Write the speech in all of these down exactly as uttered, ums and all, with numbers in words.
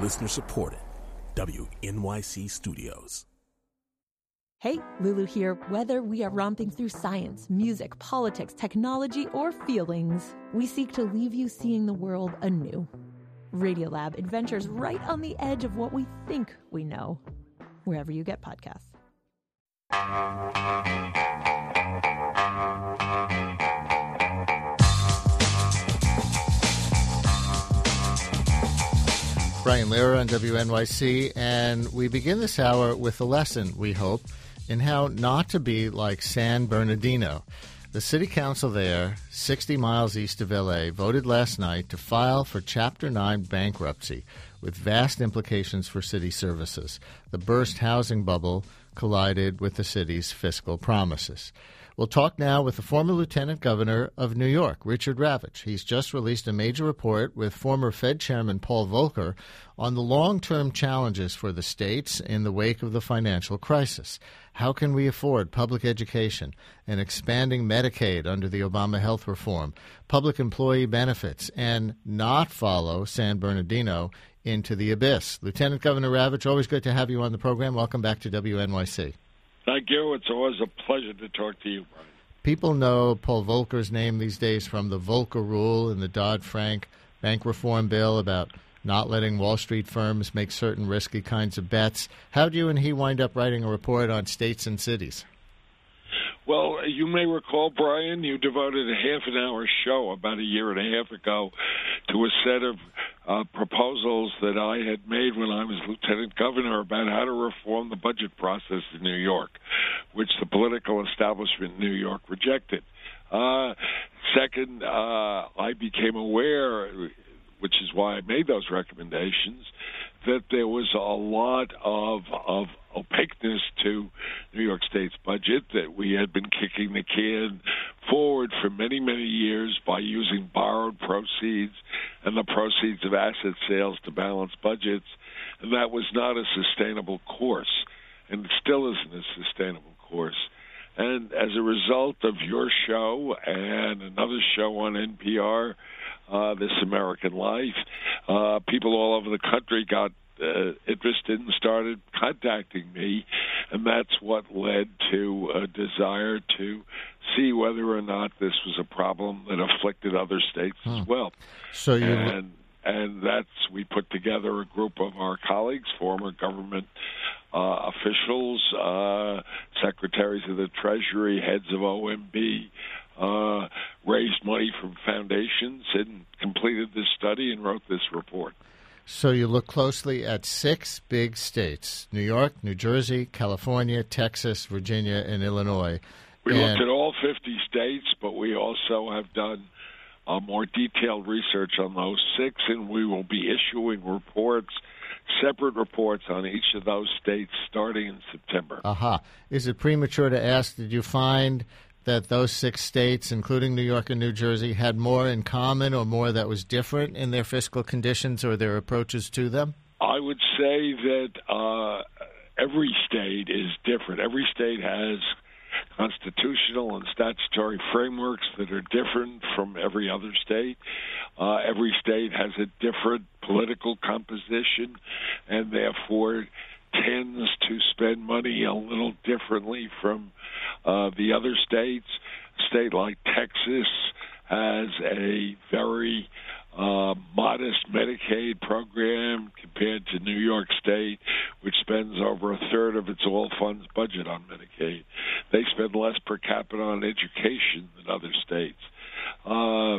Listener supported. W N Y C Studios. Hey, Lulu here. Whether we are romping through science, music, politics, technology, or feelings, we seek to leave you seeing the world anew. Radiolab adventures right on the edge of what we think we know, wherever you get podcasts. Brian Lehrer on W N Y C, and we begin this hour with a lesson, we hope, in how not to be like San Bernardino. The city council there, sixty miles east of L A, voted last night to file for Chapter nine bankruptcy with vast implications for city services. The burst housing bubble collided with the city's fiscal promises. We'll talk now with the former Lieutenant Governor of New York, Richard Ravitch. He's just released a major report with former Fed Chairman Paul Volcker on the long-term challenges for the states in the wake of the financial crisis. How can we afford public education and expanding Medicaid under the Obama health reform, public employee benefits, and not follow San Bernardino into the abyss? Lieutenant Governor Ravitch, always good to have you on the program. Welcome back to W N Y C. Thank you. It's always a pleasure to talk to you, Brian. People know Paul Volcker's name these days from the Volcker Rule and the Dodd-Frank bank reform bill about not letting Wall Street firms make certain risky kinds of bets. How do you and he wind up writing a report on states and cities? Well, you may recall, Brian, you devoted a half an hour show about a year and a half ago to a set of uh, proposals that I had made when I was lieutenant governor about how to reform the budget process in New York, which the political establishment in New York rejected. Uh, second, uh, I became aware, which is why I made those recommendations, that there was a lot of of opaqueness to New York State's budget, that we had been kicking the can forward for many, many years by using borrowed proceeds and the proceeds of asset sales to balance budgets, and that was not a sustainable course, and it still isn't a sustainable course. And as a result of your show and another show on N P R, uh, This American Life, uh, people all over the country got uh, interested and started contacting me, and that's what led to a desire to see whether or not this was a problem that afflicted other states hmm. as well. So you and and that's we put together a group of our colleagues, former government uh, officials, uh, secretaries of the Treasury, heads of O M B, uh, raised money from foundations and completed this study and wrote this report. So you look closely at six big states: New York, New Jersey, California, Texas, Virginia, and Illinois. We and looked at all fifty states, but we also have done uh, more detailed research on those six, and we will be issuing reports, separate reports on each of those states starting in September. Aha. Uh-huh. Is it premature to ask, did you find that those six states, including New York and New Jersey, had more in common or more that was different in their fiscal conditions or their approaches to them? I would say that uh, every state is different. Every state has constitutional and statutory frameworks that are different from every other state. Uh, every state has a different political composition and therefore tends to spend money a little differently from uh, the other states. A state like Texas has a very uh, modest Medicaid program compared to New York State, which spends over a third of its all funds budget on Medicaid. They spend less per capita on education than other states. Uh,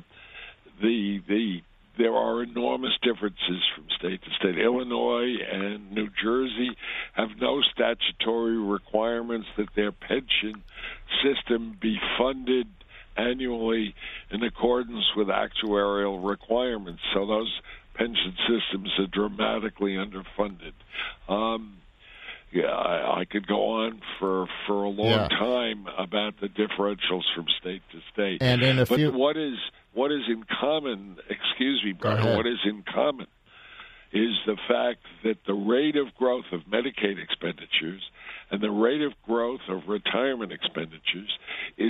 the the There are enormous differences from state to state. Illinois and New Jersey have no statutory requirements that their pension system be funded annually in accordance with actuarial requirements. So those pension systems are dramatically underfunded. Um, yeah, I, I could go on for, for a long yeah. time about the differentials from state to state. And in a but few... what is what is in common? Excuse me, Brian. What is in common is the fact that the rate of growth of Medicaid expenditures and the rate of growth of retirement expenditures is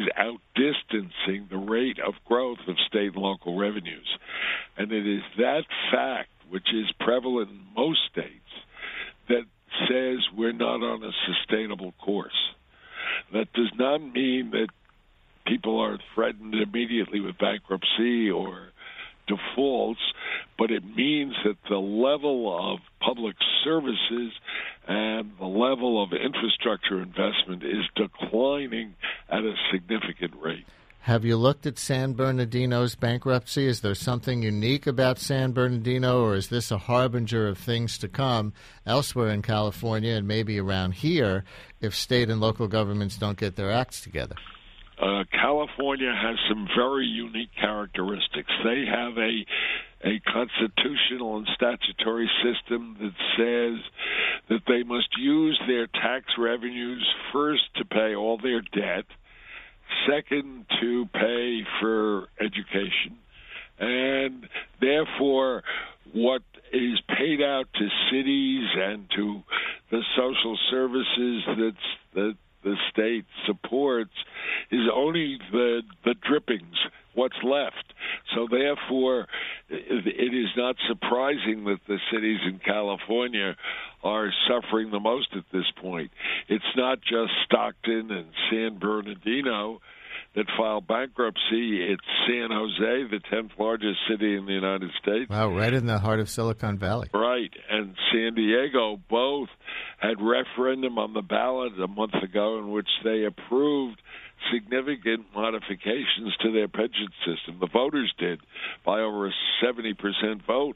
outdistancing the rate of growth of state and local revenues. And it is that fact which is prevalent in most states, that says we're not on a sustainable course. That does not mean that people are threatened immediately with bankruptcy or defaults, but it means that the level of public services and the level of infrastructure investment is declining at a significant rate. Have you looked at San Bernardino's bankruptcy? Is there something unique about San Bernardino, or is this a harbinger of things to come elsewhere in California and maybe around here if state and local governments don't get their acts together? Uh, California has some very unique characteristics. They have a a constitutional and statutory system that says that they must use their tax revenues first to pay all their debt, second to pay for education, and therefore what is paid out to cities and to the social services that's that the state supports is only the the drippings, what's left. So therefore, it is not surprising that the cities in California are suffering the most at this point. It's not just Stockton and San Bernardino that filed bankruptcy. It's San Jose, the tenth largest city in the United States. Wow, right in the heart of Silicon Valley. Right, and San Diego both had referendum on the ballot a month ago in which they approved significant modifications to their pension system. The voters did by over a seventy percent vote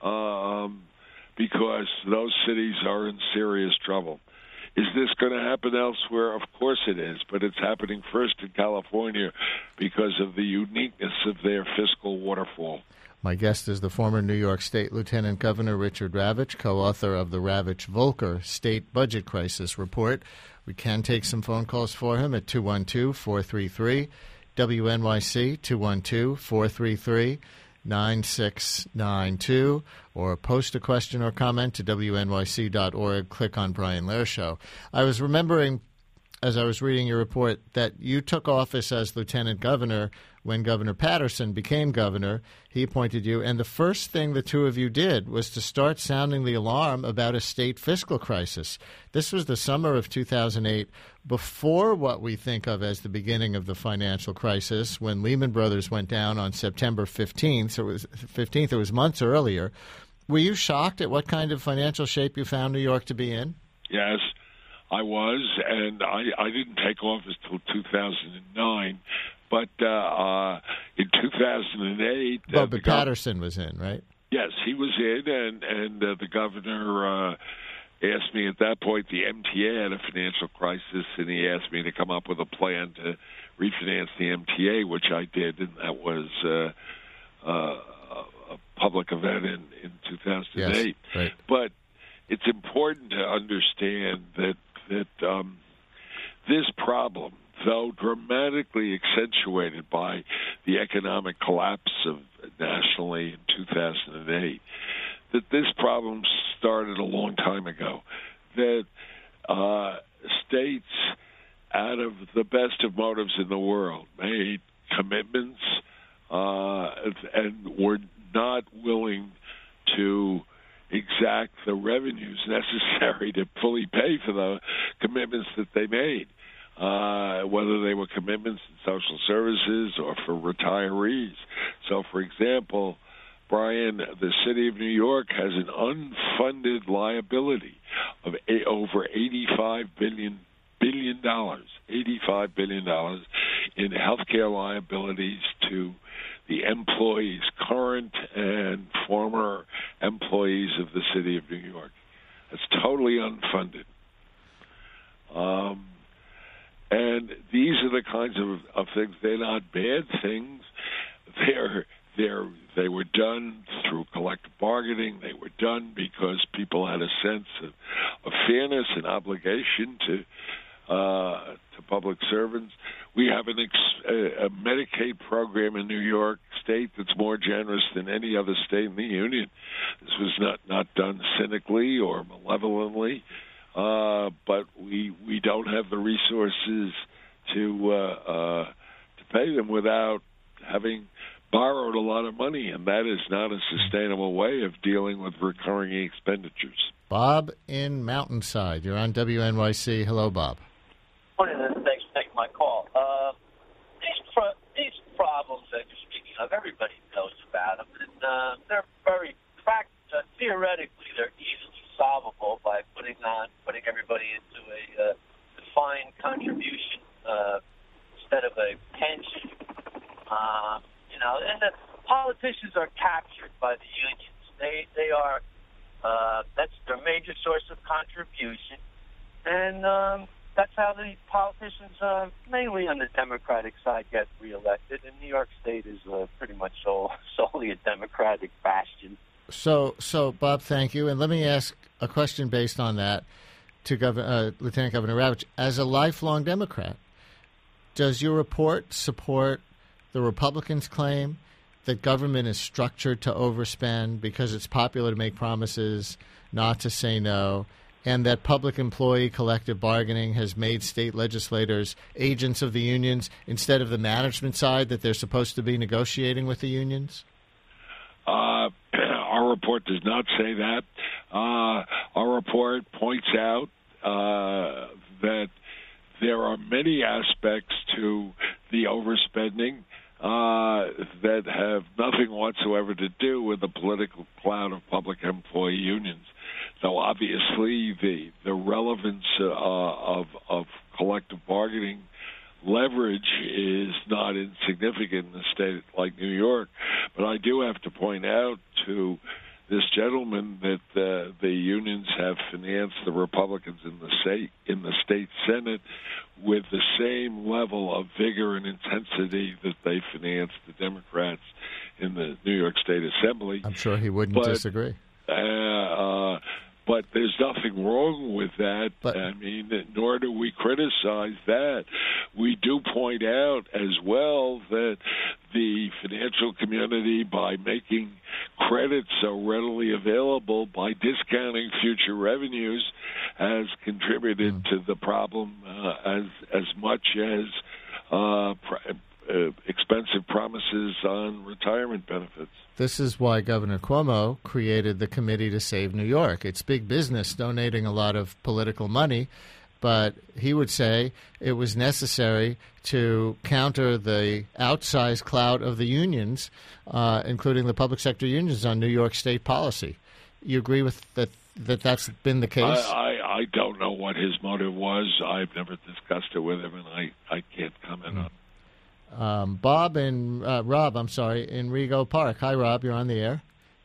um, because those cities are in serious trouble. Is this going to happen elsewhere? Of course it is, but it's happening first in California because of the uniqueness of their fiscal waterfall. My guest is the former New York State Lieutenant Governor Richard Ravitch, co-author of the Ravitch-Volcker State Budget Crisis Report. We can take some phone calls for him at two one two, four three three, W N Y C, two one two, four three three, nine six nine two, or post a question or comment to W N Y C dot org. Click on Brian Lehrer Show. I was remembering, as I was reading your report, that you took office as lieutenant governor when Governor Patterson became governor. He appointed you, and the first thing the two of you did was to start sounding the alarm about a state fiscal crisis. This was the summer of two thousand eight, before what we think of as the beginning of the financial crisis, when Lehman Brothers went down on September fifteenth. So it was fifteenth, it was months earlier. Were you shocked at what kind of financial shape you found New York to be in? Yes, I was, and I, I didn't take office until two thousand nine. But uh, uh, in two thousand eight... Well, uh, but gov- Patterson was in, right? Yes, he was in, and, and uh, the governor uh, asked me at that point, the M T A had a financial crisis, and he asked me to come up with a plan to refinance the M T A, which I did, and that was uh, uh, a public event in, in two thousand eight. Yes, right. But it's important to understand that, that um, this problem, though dramatically accentuated by the economic collapse of nationally in two thousand eight, that this problem started a long time ago. That uh, states, out of the best of motives in the world, made commitments uh, and were not willing to exact the revenues necessary to fully pay for the commitments that they made. Uh, whether they were commitments in social services or for retirees. So, for example, Brian, the city of New York has an unfunded liability of a- over eighty-five billion billion dollars, eighty-five billion dollars in healthcare liabilities to the employees, current and former employees of the city of New York. It's totally unfunded. Um, And these are the kinds of, of things. They're not bad things. They're they're they were done through collective bargaining. They were done because people had a sense of, of fairness and obligation to uh, to public servants. We have an ex- a, a Medicaid program in New York State that's more generous than any other state in the union. This was not, not done cynically or malevolently. Uh, but we we don't have the resources to uh, uh, to pay them without having borrowed a lot of money, and that is not a sustainable way of dealing with recurring expenditures. Bob in Mountainside, you're on W N Y C. Hello, Bob. Morning, and thanks for taking my call. Uh, these, pro- these problems that you're speaking of, everybody knows about them, and uh, they're very pract- uh, theoretically, they're easily solvable by putting on putting everybody into a uh, defined contribution uh, instead of a pension. Uh, you know, and the politicians are captured by the unions. They they are uh, that's their major source of contribution, and um, that's how the politicians, uh, mainly on the Democratic side, get reelected. And New York State is uh, pretty much so, solely a Democratic bastion. So, so Bob, thank you. And let me ask a question based on that to Gov- uh, Lieutenant Governor Ravitch. As a lifelong Democrat, does your report support the Republicans' claim that government is structured to overspend because it's popular to make promises, not to say no, and that public employee collective bargaining has made state legislators agents of the unions instead of the management side that they're supposed to be negotiating with the unions? Uh, our report does not say that. Uh, our report points out uh, that there are many aspects to the overspending uh, that have nothing whatsoever to do with the political clout of public employee unions. So obviously the the relevance uh, of of collective bargaining leverage is not insignificant in a state like New York. But I do have to point out to this gentleman that uh, the unions have financed the Republicans in the state in the state Senate with the same level of vigor and intensity that they financed the Democrats in the New York State Assembly. I'm sure he wouldn't but, disagree. Uh, uh, but there's nothing wrong with that. But, I mean, nor do we criticize that. We do point out as well that the financial community, by making credit so readily available, by discounting future revenues, has contributed mm. to the problem uh, as as much as uh, pr- uh, expensive promises on retirement benefits. This is why Governor Cuomo created the Committee to Save New York. It's big business donating a lot of political money, but he would say it was necessary to counter the outsized clout of the unions, uh, including the public sector unions, on New York State policy. You agree with that? That that's been the case? I, I, I don't know what his motive was. I've never discussed it with him, and I, I can't comment mm. on it. Um, Bob and uh, Rob, I'm sorry, in Rego Park. Hi, Rob. You're on the air.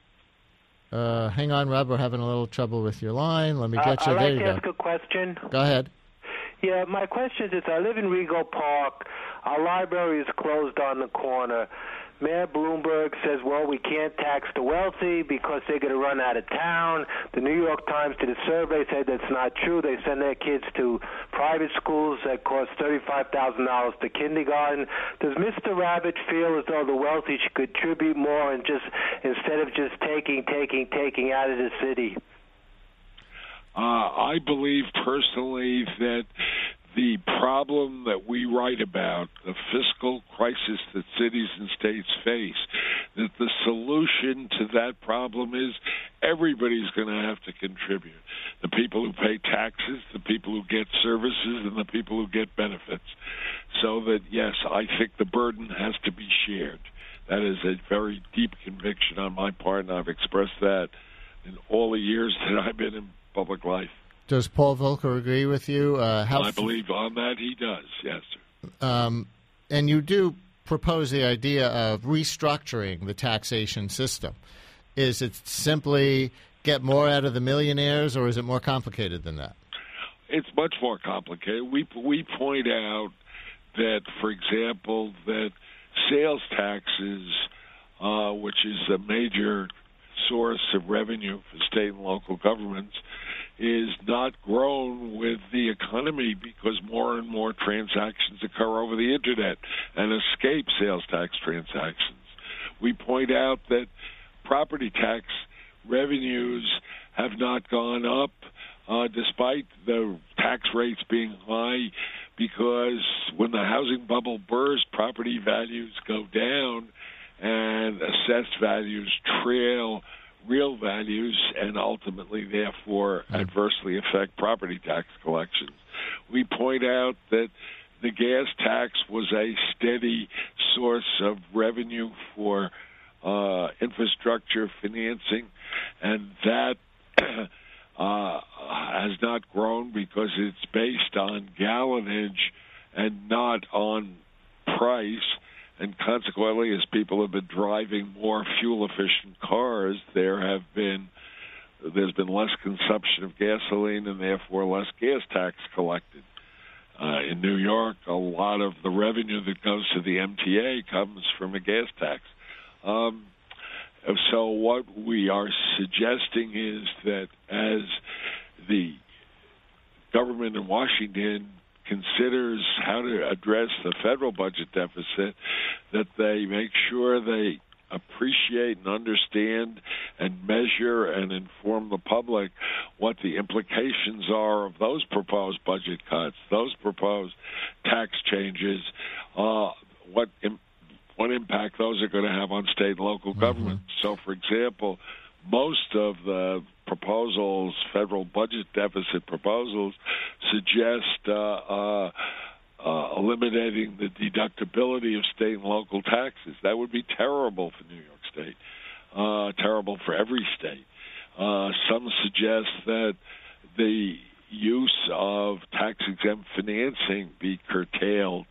Uh, hang on, Rob. We're having a little trouble with your line. Let me get uh, you. I'd there like you to go. ask a question. Go ahead. Yeah, my question is, I live in Rego Park. Our library is closed on the corner. Mayor Bloomberg says, well, we can't tax the wealthy because they're going to run out of town. The New York Times did a survey, said that's not true. They send their kids to private schools that cost thirty-five thousand dollars to kindergarten. Does Mister Ravitch feel as though the wealthy should contribute more and just instead of just taking, taking, taking out of the city? Uh, I believe personally that the problem that we write about, the fiscal crisis that cities and states face, that the solution to that problem is everybody's going to have to contribute. The people who pay taxes, the people who get services, and the people who get benefits. So that, yes, I think the burden has to be shared. That is a very deep conviction on my part, and I've expressed that in all the years that I've been in public life. Does Paul Volcker agree with you? Uh, how I believe on that he does, yes, sir. Um, and you do propose the idea of restructuring the taxation system. Is it simply get more out of the millionaires, or is it more complicated than that? It's much more complicated. We we point out that, for example, that sales taxes, uh, which is a major source of revenue for state and local governments, is not grown with the economy because more and more transactions occur over the Internet and escape sales tax transactions. We point out that property tax revenues have not gone up uh, despite the tax rates being high, because when the housing bubble burst, property values go down, and assessed values trail real values and ultimately, therefore, adversely affect property tax collections. We point out that the gas tax was a steady source of revenue for uh, infrastructure financing, and that uh, has not grown because it's based on gallonage and not on price. And consequently, as people have been driving more fuel-efficient cars, there have been there's been less consumption of gasoline and therefore less gas tax collected. Uh, in New York, a lot of the revenue that goes to the M T A comes from a gas tax. Um, so what we are suggesting is that as the government in Washington considers how to address the federal budget deficit, that they make sure they appreciate and understand and measure and inform the public what the implications are of those proposed budget cuts, those proposed tax changes, uh, what im- what impact those are going to have on state and local mm-hmm. government. So, for example, most of the proposals, federal budget deficit proposals, suggest uh, uh, uh, eliminating the deductibility of state and local taxes. That would be terrible for New York State, uh, terrible for every state. Uh, some suggest that the use of tax-exempt financing be curtailed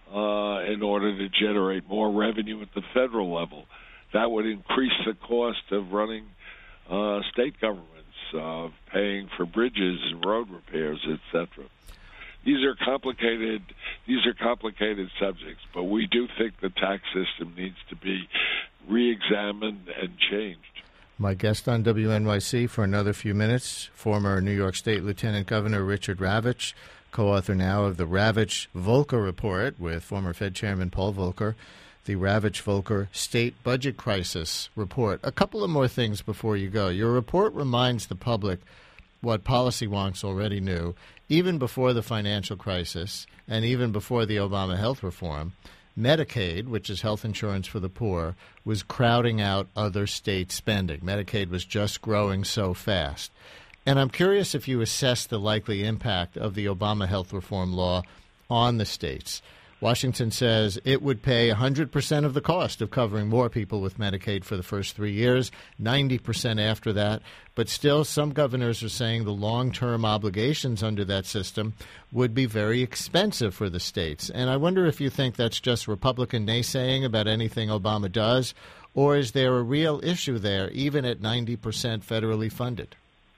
uh, in order to generate more revenue at the federal level. That would increase the cost of running uh, state governments, uh, paying for bridges and road repairs, et cetera. These are complicated. These are complicated subjects, but we do think the tax system needs to be re-examined and changed. My guest on W N Y C for another few minutes, former New York State Lieutenant Governor Richard Ravitch, co-author now of the Ravitch-Volker Report with former Fed Chairman Paul Volcker, the Ravitch-Volker State Budget Crisis Report. A couple of more things before you go. Your report reminds the public what policy wonks already knew, even before the financial crisis and even before the Obama health reform. Medicaid, which is health insurance for the poor, was crowding out other state spending. Medicaid was just growing so fast. And I'm curious if you assess the likely impact of the Obama health reform law on the states. Washington says it would pay one hundred percent of the cost of covering more people with Medicaid for the first three years, ninety percent after that. But still, some governors are saying the long-term obligations under that system would be very expensive for the states. And I wonder if you think that's just Republican naysaying about anything Obama does, or is there a real issue there, even at ninety percent federally funded?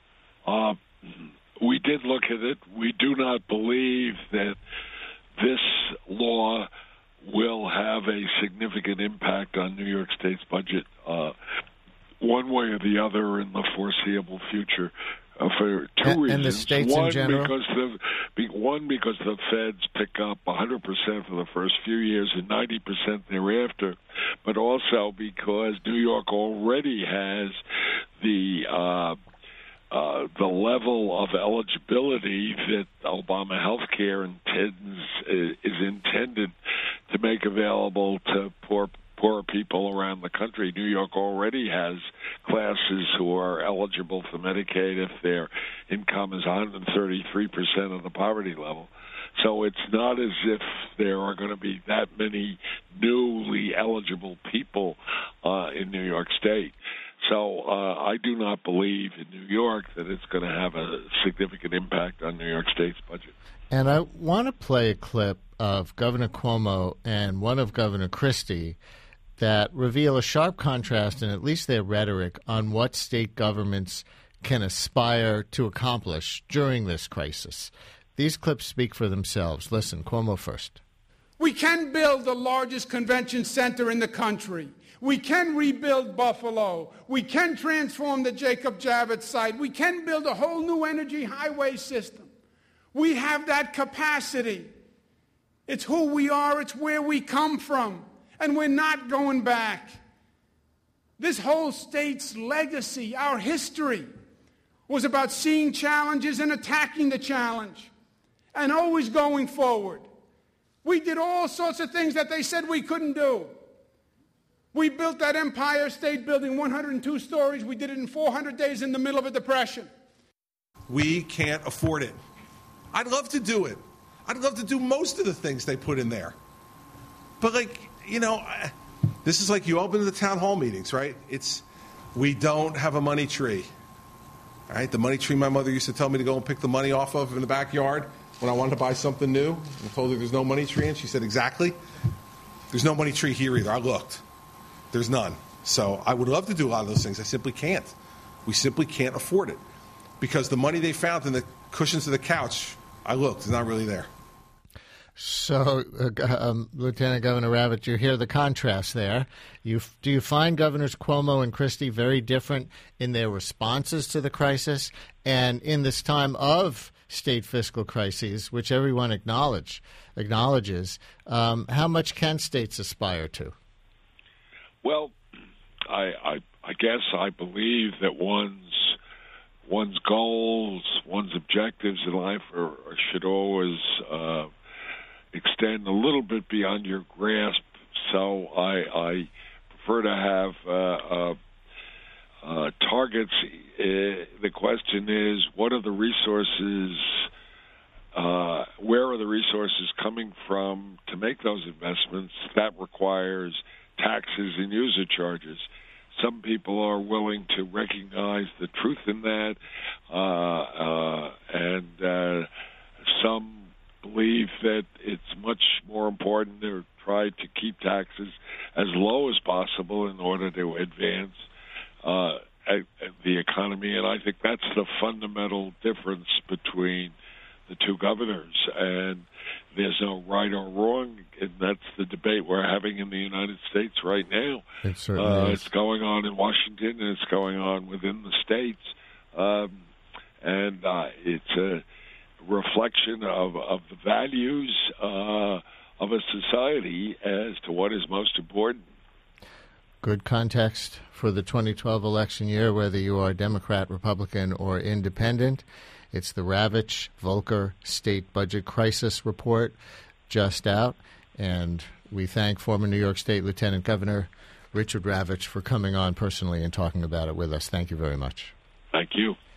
Uh, we did look at it. We do not believe that this law will have a significant impact on New York State's budget uh, one way or the other in the foreseeable future uh, for two and, reasons. And the states one, in general? Because the, be, one, because the feds pick up one hundred percent for the first few years and ninety percent thereafter, but also because New York already has the uh, Uh, the level of eligibility that Obama health care intends, is intended to make available to poor poor people around the country. New York already has classes who are eligible for Medicaid if their income is one hundred thirty-three percent of the poverty level. So it's not as if there are going to be that many newly eligible people uh, in New York State. So uh, I do not believe in New York that it's going to have a significant impact on New York State's budget. And I want to play a clip of Governor Cuomo and one of Governor Christie that reveal a sharp contrast in at least their rhetoric on what state governments can aspire to accomplish during this crisis. These clips speak for themselves. Listen, Cuomo first. We can build the largest convention center in the country. We can rebuild Buffalo. We can transform the Jacob Javits site. We can build a whole new energy highway system. We have that capacity. It's who we are. It's where we come from. And we're not going back. This whole state's legacy, our history, was about seeing challenges and attacking the challenge and always going forward. We did all sorts of things that they said we couldn't do. We built that Empire State Building, one hundred two stories. We did it in four hundred days in the middle of a depression. We can't afford it. I'd love to do it. I'd love to do most of the things they put in there. But, like, you know, this is like you open the town hall meetings, right? It's, we don't have a money tree. All right, the money tree my mother used to tell me to go and pick the money off of in the backyard when I wanted to buy something new. I told her there's no money tree, and she said, exactly. There's no money tree here either. I looked. There's none. So I would love to do a lot of those things. I simply can't. We simply can't afford it. Because the money they found in the cushions of the couch, I looked, it's not really there. So, uh, um, Lieutenant Governor Ravitch, you hear the contrast there. You, do you find Governors Cuomo and Christie very different in their responses to the crisis and in this time of state fiscal crises, which everyone acknowledge, acknowledges? Um, how much can states aspire to? Well, I, I, I guess I believe that one's one's goals, one's objectives in life are, are, should always uh, extend a little bit beyond your grasp. So I, I prefer to have uh, uh, uh, targets. Uh, the question is, what are the resources, uh, where are the resources coming from to make those investments? That requires taxes and user charges. Some people are willing to recognize the truth in that, uh, uh, and uh, some believe that it's much more important to try to keep taxes as low as possible in order to advance uh, the economy. And I think that's the fundamental difference between the two governors. And there's no right or wrong, and that's the debate we're having in the United States right now. It certainly uh, is. It's going on in Washington, and it's going on within the states. Um, and uh, it's a reflection of, of the values uh, of a society as to what is most important. Good context for the twenty twelve election year, whether you are Democrat, Republican, or independent. It's the Ravitch Volker State Budget Crisis Report just out, and we thank former New York State Lieutenant Governor Richard Ravitch for coming on personally and talking about it with us. Thank you very much. Thank you.